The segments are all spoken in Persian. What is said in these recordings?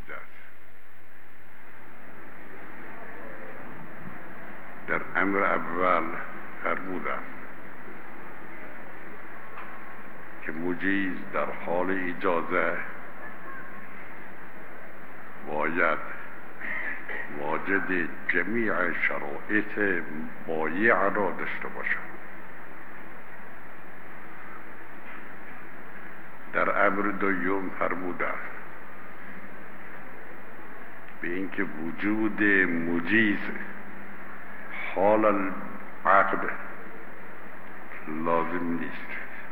مجیز است. در امر اول فرمود است که مجیز در حال اجازه باید واجد جمیع شرایط بایع را داشته باشد. در امر دوم فرموده است به اینکه وجود مجیز حال العقد لازم نیست.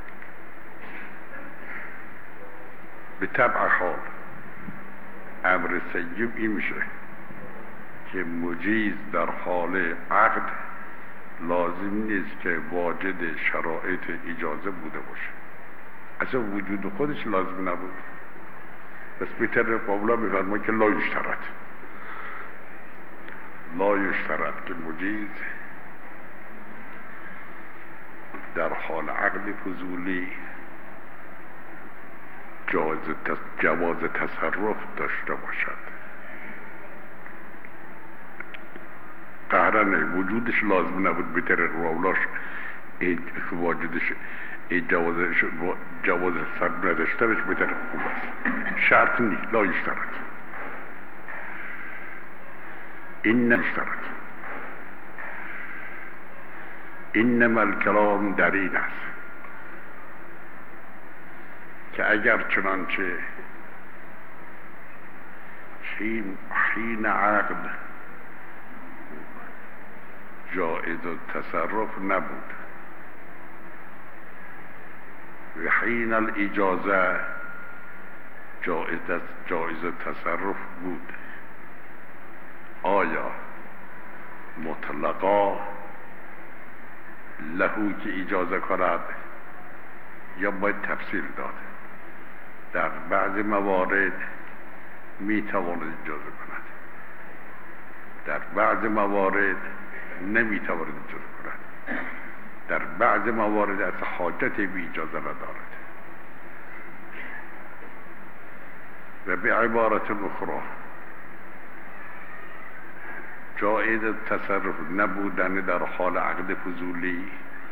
به طبع حال امر سیب این میشه که مجیز در حال عقد لازم نیست که واجد شرایط اجازه بوده باشه، اصلا وجود خودش لازم نبود. بس بهتر قابلا میفرما که لا یشترط که مجیز در حال عقد فضولی جواز تصرف داشته باشد. قهرن وجودش لازم نبود، بهتر قابلاش واجدش جواز تصرف نداشته باشه، بهتر خوب است. شرط نیست. لا یشترط. این نشترط. اینما الکلام در این است که اگر چنانچه حین عقد جائز التصرف نبود و حین الاجازه جائز التصرف بود، آیا مطلقا لهو که اجازه کند یا باید تفصیل داد؟ در بعض موارد میتواند اجازه کند، در بعض موارد نمیتواند اجازه کند، در بعض موارد از حاجت بی اجازه ندارد. و به عبارت اخرى جایز تصرف نبودن در حال عقد فضولی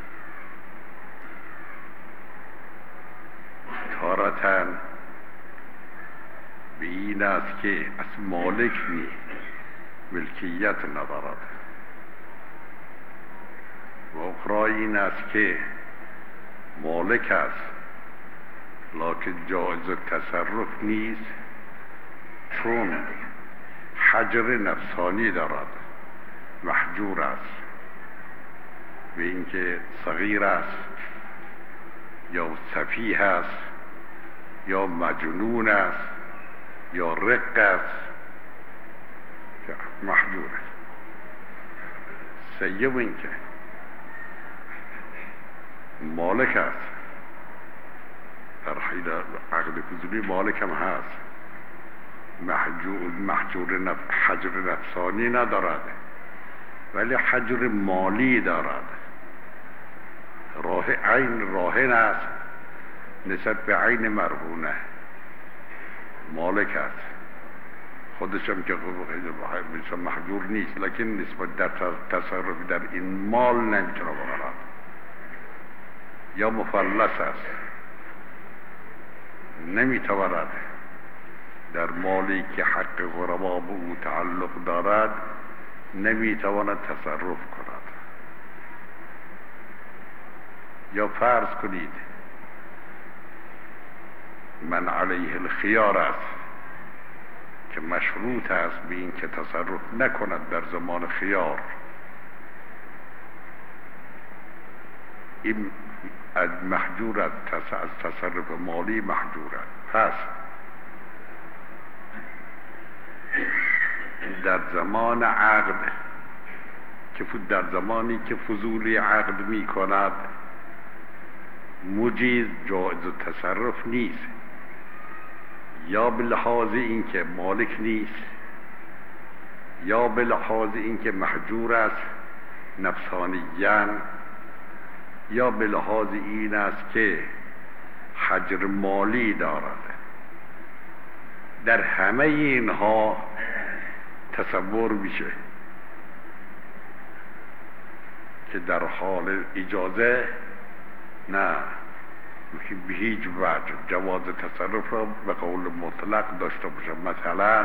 تارتاً به این است که از مالک ملکیت ندارد و اخرى این است که مالک است لکن جایز تصرف نیست، چون حجر نفسانی دارد، محجور است به اینکه صغیر است یا سفیه است یا مجنون است یا رق است، محجور است. سیب اینکه مالک است، در حین عقد فضولی مالک هم هست، حجر نفسانی ندارد ولی حجر مالی دارد. عین راهن است نسبت به عین مرهونه، مالک است، خودش هم که محجور نیست لکن نسبت در تصرف در این مال نمیتونه بکنند. یا مفلس است، نمیتواند در مالی که حق غربا به او تعلق دارد نمیتواند تصرف کند. یا فرض کنید من علیه الخیار است که مشروط است به این که تصرف نکند در زمان خیار، این از محجور از تصرف مالی محجور است. پس در زمان عقد که در زمانی که فضولی عقد می کند مجیز جایز تصرف نیست، یا به لحاظ اینکه مالک نیست یا به لحاظ اینکه محجور است نفسانیاً، یا به لحاظ این است که حجر مالی دارد. در همه اینها تصور میشه که در حال اجازه نه، به هیچ وجه جواز تصرف را به قول مطلق داشته باشه. مثلا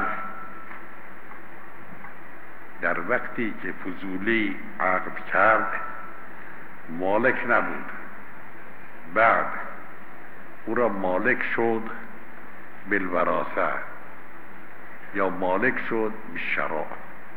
در وقتی که فضولی عقد کرد مالک نبود، بعد او را مالک شد بالوراثه یا مالک شد بالشراء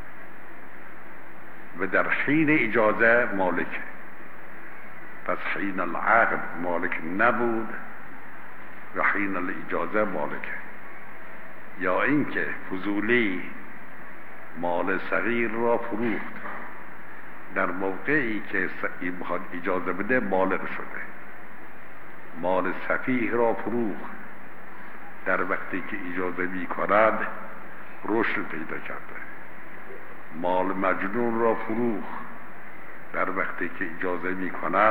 و در حین اجازه مالک، پس حین العقد مالک نبود و حین الاجازه مالک. یا اینکه فضولی مال صغیر را فروخت، در موقعی که میخواد اجازه بده بالغ شده. مال سفیه را فروخت، در وقتی که اجازه میکند رشد پیدا کرده. مال مجنون را فروخت، در وقتی که اجازه میکند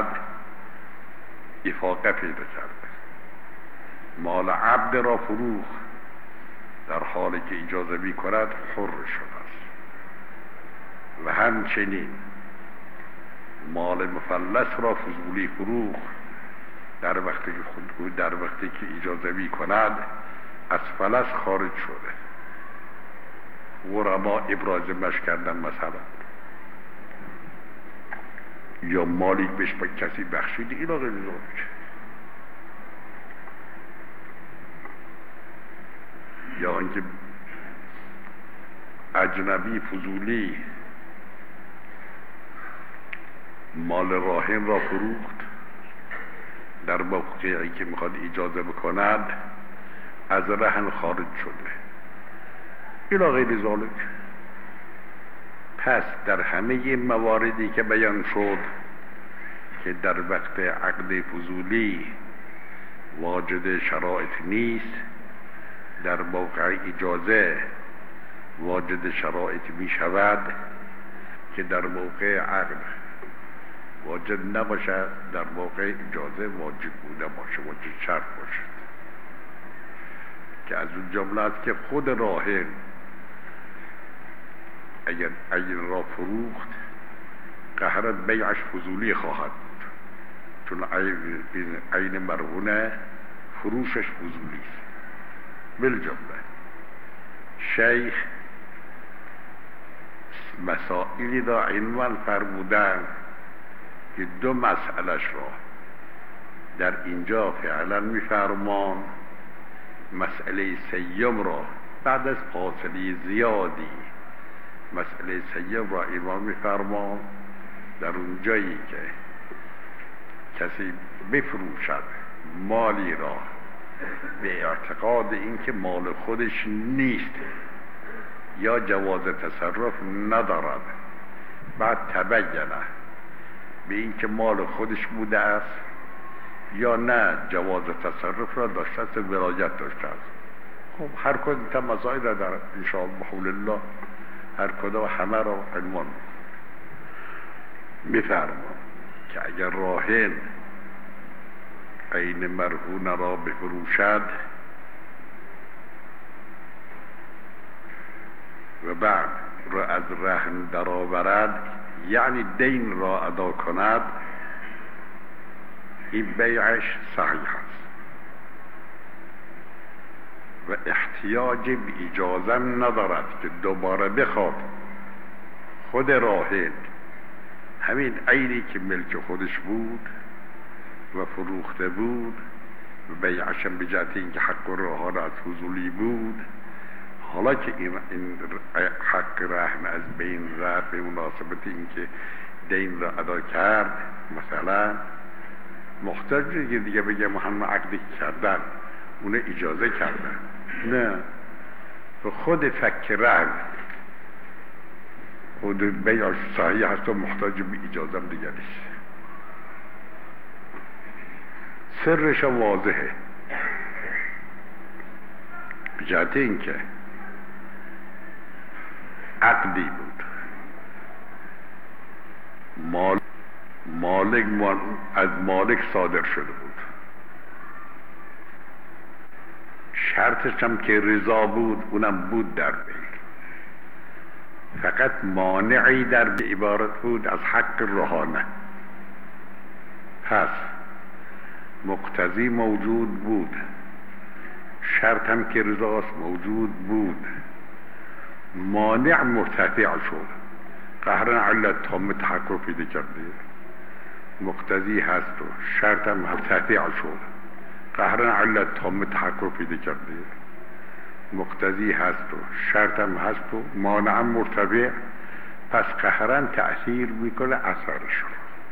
افاقه پیدا کرده. مال عبد را فروخت، در حالی که اجازه میکند حر شده است. و همچنین مال مفلس را فضولی فروخت، در وقتی که اجازه میکند از فلس خارج شده. غربا ابراز مش کردن مثلا، یا مالی بهش به کسی بخشید، اینا غیر ذالک. یا اینکه اجنبی فضولی مال راهن را فروخت، در موقعی که میخواد اجازه بکند از رهن خارج شده، اینا غیر ذالک. پس در همه مواردی که بیان شد که در وقت عقد فضولی واجد شرایط نیست، در موقع اجازه واجد شرایط می شود که در موقع عقد واجد نباشد، در موقع اجازه واجب بوده باشه، واجد شرط باشد. که از اون جمله است که خود راهن اگر عین را فروخت قهرت بیعش فضولی خواهد بود، چون عین مرهونه فروشش فضولی است. بالجمله شیخ مسائلی را عنوان فرمودن که دو مسئلهش را در اینجا فعلا میفرمان. مسئله سیم را بعد از فاصله زیادی مسئله سیم را عنوان میفرمان. در اون جایی که کسی بفروشد مالی را به اعتقاد اینکه مال خودش نیست یا جواز تصرف ندارد، بعد تبینه به اینکه مال خودش بوده است یا نه جواز تصرف را داشته است، ولایت داشته است. خب هر کدوم تا مسائل را در انشاءالله بحول الله هر کدوم همه را عنوان میفرمان که اگر راهن عین مرهون را بفروشد و بعد را از رهن درآورد، یعنی دین را ادا کند، این بیعش صحیح است و احتیاج به اجازه ندارد که دوباره بخواد خود راهن همین عینی که ملک خودش بود و فروخته بود و بیعشم به جهت اینکه حق رهان از فضولی بود، حالا که این حق رهن از بین رفت به مناسبت اینکه دین را ادا کرد، مثلا محتاج دیگه بگه همه عقدی کردن اون اجازه کردن، نه، به خود فک رهن خود بیعش صحیح هست و محتاج به اجازه دیگه نیست. سرش واضحه به جهت اینکه عقدی بود، مالک از مالک صادر شده بود، شرطش هم که رضا بود، اونم بود در بین. فقط مانعی در عبارت بود از حق روحانه. پس مقتضی موجود بود، شرط هم که رضاست موجود بود، مانع مرتفع شد، قهرن علت تام تحقق پیدا کرده. مقتضی هست و شرط هم مرتفع شد، قهرن علت تام تحقق پیدا کرده. مقتضی هست و شرط هم هست و مانع هم مرتفع، پس قهرن تأثیر میکنه اثرش رو.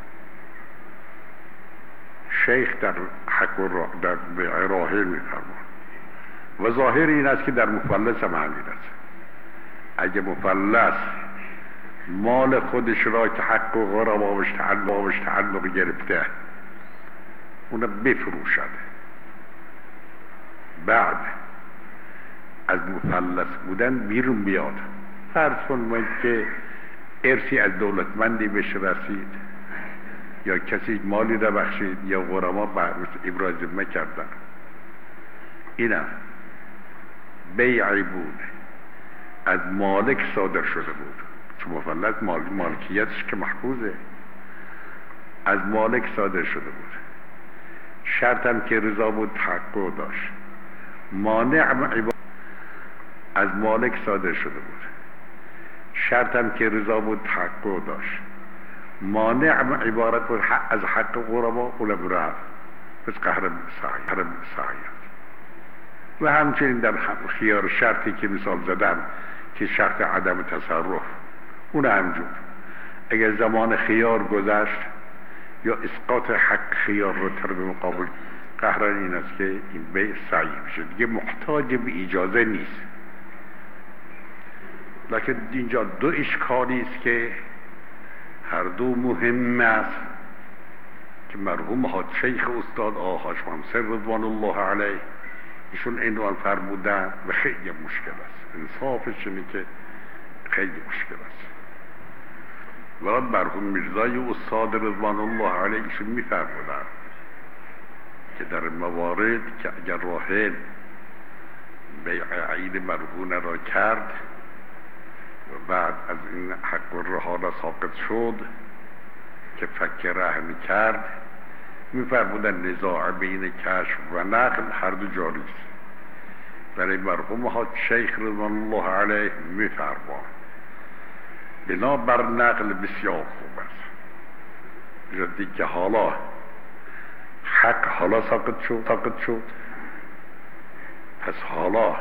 شیخ در حق و در راهل میفرمان و ظاهر این است که در مفلس هم همین است. اگه مفلس مال خودش را که حق و غرباوش تعلق گرفته اونو بفروشد، بعد از مفلس بودن بیرون بیاد، فرض کنید که ارثی از دولتمندی بهش رسید یا کسی مالی را بخشید یا غرما ابراز ذمه کردن، اینم بیعی بود از مالک صادر شده بود، چون مفلس مالکیتش که محفوظه، از مالک صادر شده بود، شرطم که رضا بود تحقق داشت، مانع از مالک صادر شده بود، شرطم که رضا بود تحقق داشت، مانع عبارت بود از حق غربا اولم رفت، پس قهر سعی. و همچنین در خیار شرطی که مثال زدم که شرط عدم تصرف، اون همجور اگر زمان خیار گذشت یا اسقاط حق خیار رو طرف مقابل، قهرن این است که این بیع سعی میشه، دیگه محتاج به اجازه نیست. لکن اینجا دو اشکالی است که هر دو مهم است که مرحوم حاج شیخ استاد آقا حاج محمد رضوان الله علیه ایشون عنوان فرمودن و خیلی مشکل است، انصافش اینه که خیلی مشکل است. و مرحوم میرزای استاد رضوان الله علیه ایشون میفرمودن که در موارد که اگر راهل بیع عید مرهونه را کرد و بعد از این حق و رهانه ساقط شد که فک رهن کرد، میفرمودن نزاع بین کشف و نقل هر دو جاری است. برای مرحوم حاج شیخ رضوان الله علیه میفرمان بنا بر نقل بسیار خوب است، جدی که حالا حق حالا ساقط شد، پس حالا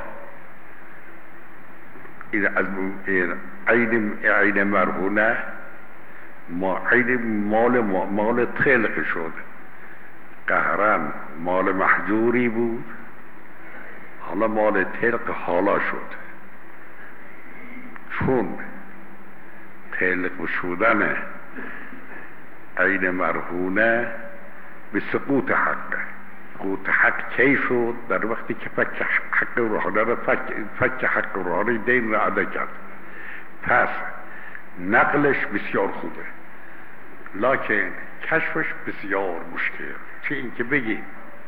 این از عین مرهونه ما عین مال تلق شد، قهرن مال محجوری بود، حالا مال تلق حالا شد، چون تلق شدن عین مرهونه به سقوط حق، سقوط حق کی شد؟ در وقتی که فک حق روحانه را فک حق روحانه دین را ادا کرد. پس نقلش بسیار خوبه، لکن کشفش بسیار مشکل. چه این که بگیم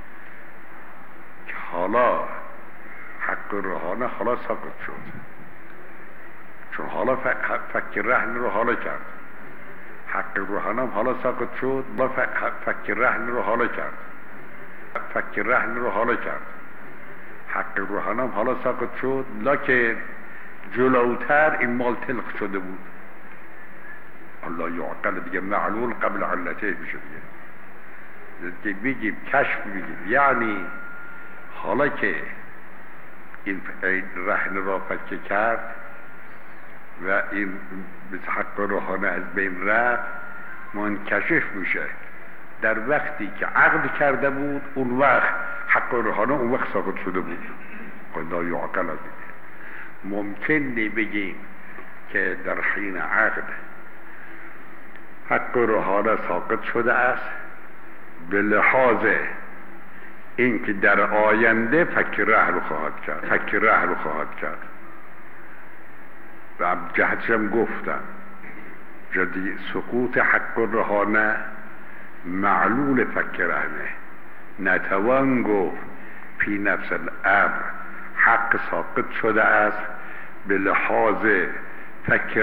که حالا حق روحانه حالا ساقط شد، چون حالا فک رهن رو حالا کرد، حق روحانه هم حالا ساقط شد، فک رهن رو حالا کرد، حق روحانه هم حالا ساقط شد، لکن جلوتر این مال تلق شده بود. الله یعقل دیگه معلول قبل علته میشه دیگه بگیم کشف بگیم، یعنی حالا که این رهن را فکه کرد و این حق روحانه از بین رفت، منکشف میشه در وقتی که عقد کرده بود، اون وقت حق روحانه اون وقت ساقط شده بود. خدا یعقل دیگه ممکنه بگیم که در حین عقد حق روحانه ساقط شده است به لحاظ این که در آینده فک ره رو خواهد کرد و جهتش هم گفتم جدی سقوط حق روحانه معلول فک رهنه، نتوان گفت فی نفس الامر حق ساقط شده است به لحاظ فک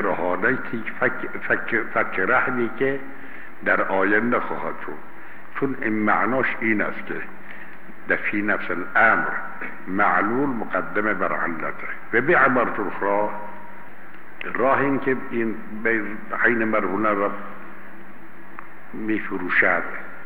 رهنی که در آینده خواهد شد. چون این معناش این است که در فی نفس الامر معلول مقدمه بر علته و به عبارت اخرى راه این که این عین مرهونه را می فروشد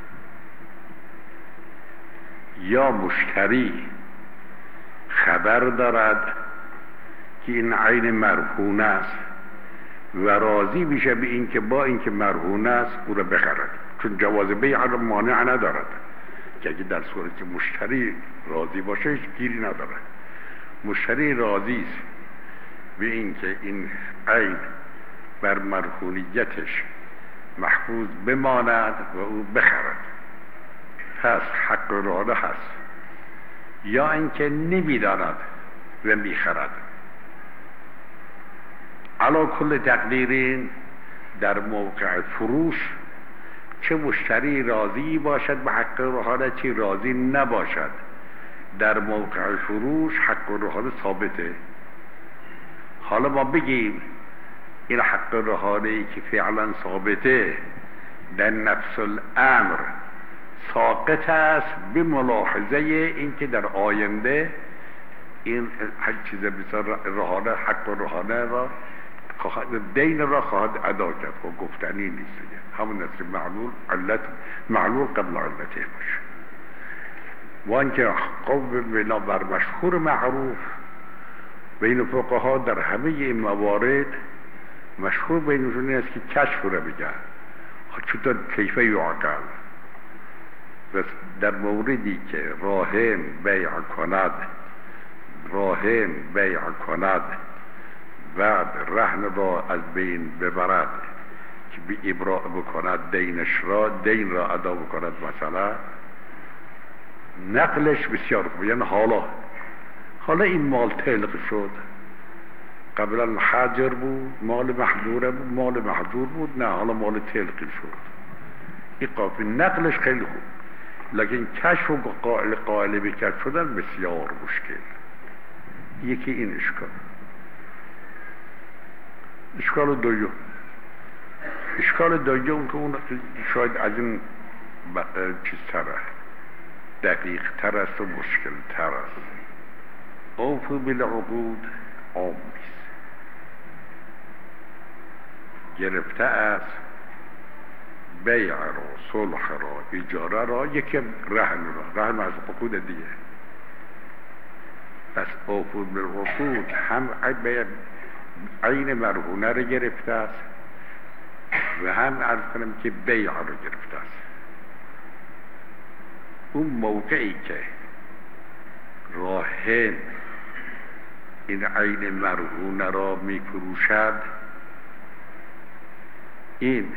یا مشتری خبر دارد که این عین مرهونه است و راضی میشه به این که با این که مرهونه است او را بخرد، چون جواز بیع را مانع ندارد که اگه در صورت که مشتری راضی باشه هیچ گیری ندارد. مشتری راضی است به این که این عین بر مرهونیتش محفوظ بماند و او بخرد، پس حق رهانه هست. یا اینکه نمیداند و میخرد. علی کل تقدیرین در موقع فروش چه مشتری راضی باشد به حق رهانه چه راضی نباشد، در موقع فروش حق رهانه ثابته. حالا ما بگیم این حق رهانه ای که فعلا ثابته در نفس الامر ساقط است به ملاحظه این که در آینده این هر چیز بسیار رهانه حق رهانه را دین را خواهد ادا کرد و گفتنی نیست. همون است معلول قبل علته باشه. وان که قول بنا بر مشهور معروف بین فقها در همه این موارد مشهور بینشون است که کشف را بگن چطور کیفه یعقل. بس در موردی که راهن بیع کند بعد رهن را از بین ببرد که به ابراء بکند دین را ادا بکند، مثلا نقلش بسیار خوب. یعنی حالا این مال تلق شد، قبلا حاجر بود، مال محجور بود، نه حالا مال تلقی شد. این قافل نقلش خیلی خوب، لیکن کشف و قائل به کشف شدن بسیار مشکل. یکی این اشکال دوم که اون شاید از این چیز تره، دقیق تر است و مشکل تر است. اوفو بالعقود عام نیست، گرفته است بیع را، صلح را، اجاره را، یکی رهن از عقود دیگه. پس اوفو بالعقود هم عین مرهونه را گرفته است و هم عرض کنم که بیع را گرفته است. اون موقعی که راهن این عین مرهونه را می فروشد، این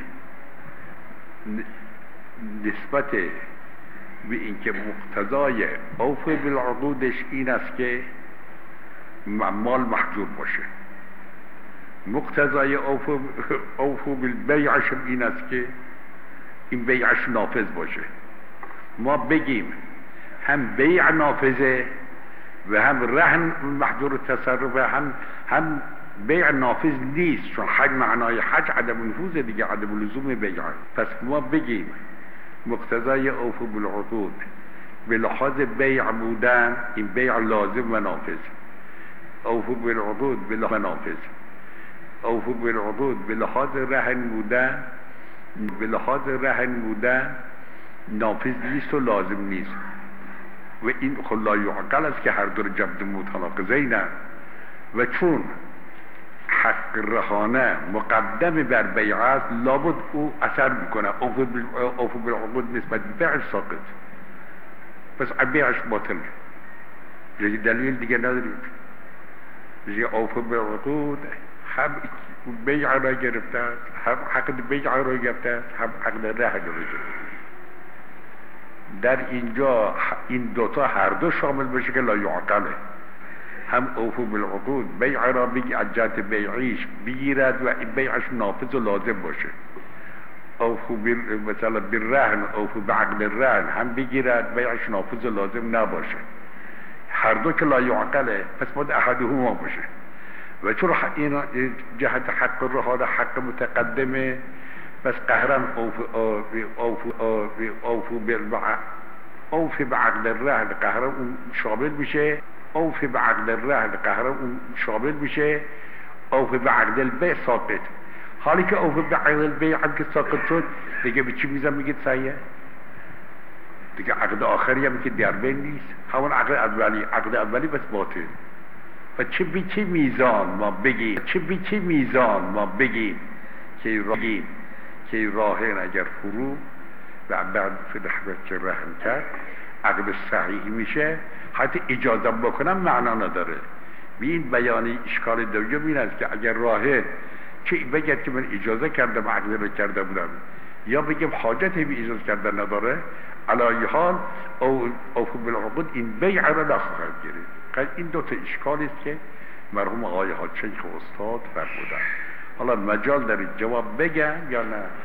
نسبت به اینکه مقتضای اوفو بالعقودش این است که مال محجور باشه، مقتضای اوفو بالبیعش این است که این بیعش نافذ باشه. ما بگیم هم بیع نافذه و هم رهن محجور تصرف، هم بیع نافذ نیست، چون حج معنای حج عدم نفوذ دیگه، عدم لزوم بیع. پس ما بگیم مقتضای اوفو بالعقود به لحاظ بیع بودن این بیع لازم و نافذ، اوفو بالعقود به لحاظ نافذ، اوفو بالعقود به لحاظ رهن بودن نافذ نیست و لازم نیست. و این خلا یعقل است که هر دو جبد متناقضینه. و چون حق رهانه مقدم بر بیع است، لابد او اثر میکنه. اوفو بالعقود نسبت بیع ساقط، پس بیعش باطل. یه دلیل دیگه نداریم. یه اوفو بالعقود هم بیع را گرفته است، هم حق بیع را گرفته است، هم حق رهن را گرفته. در اینجا این دوتا هر دو شامل بشه که لا یعقله. هم اوفو بالعقود بیع را بگی از جهت بیعیش بگیرد و این بیعش نافذ و لازم باشه. اوفو مثلا بالرهن، اوفو بعقد الرهن هم بگیرد بیعش نافذ و لازم نباشه. هر دو که لا یعقله، پس باید احدهما باشه. و چون این جهت حق الرهان حق متقدمه، بس قهرن اوفی بعقد الرهن قهرن اون شامل میشه، اوفی بعقد الرهن قهرن اون شامل میشه، اوفی بعقد البیع ساقط. حالی که اوفی بعقد البیع هم که ساقط شد، دیگه به چی میزن میگید صحیحه؟ دیگه عقد آخری هم که در بین نیست، همون عقد اولی بس باطل. و چه بی چه میزان ما بگیم که راهن اگر فرو و بعد فلحبت که رهن کرد عقد صحیح میشه، حتی اجازه بکنم معنا نداره. این بیانی اشکال دوم این است که اگر راهن چه بگید که من اجازه کردم عقد رو کرده بودم، یا بگم حاجتی به اجازه کردن نداره، علای حال او بالعقود این بیع را نخواهد گرفت. این دو تا اشکالی است که مرحوم آقای حاج شیخ استاد فرمودند. حالا مجال در جواب بگم یا نه؟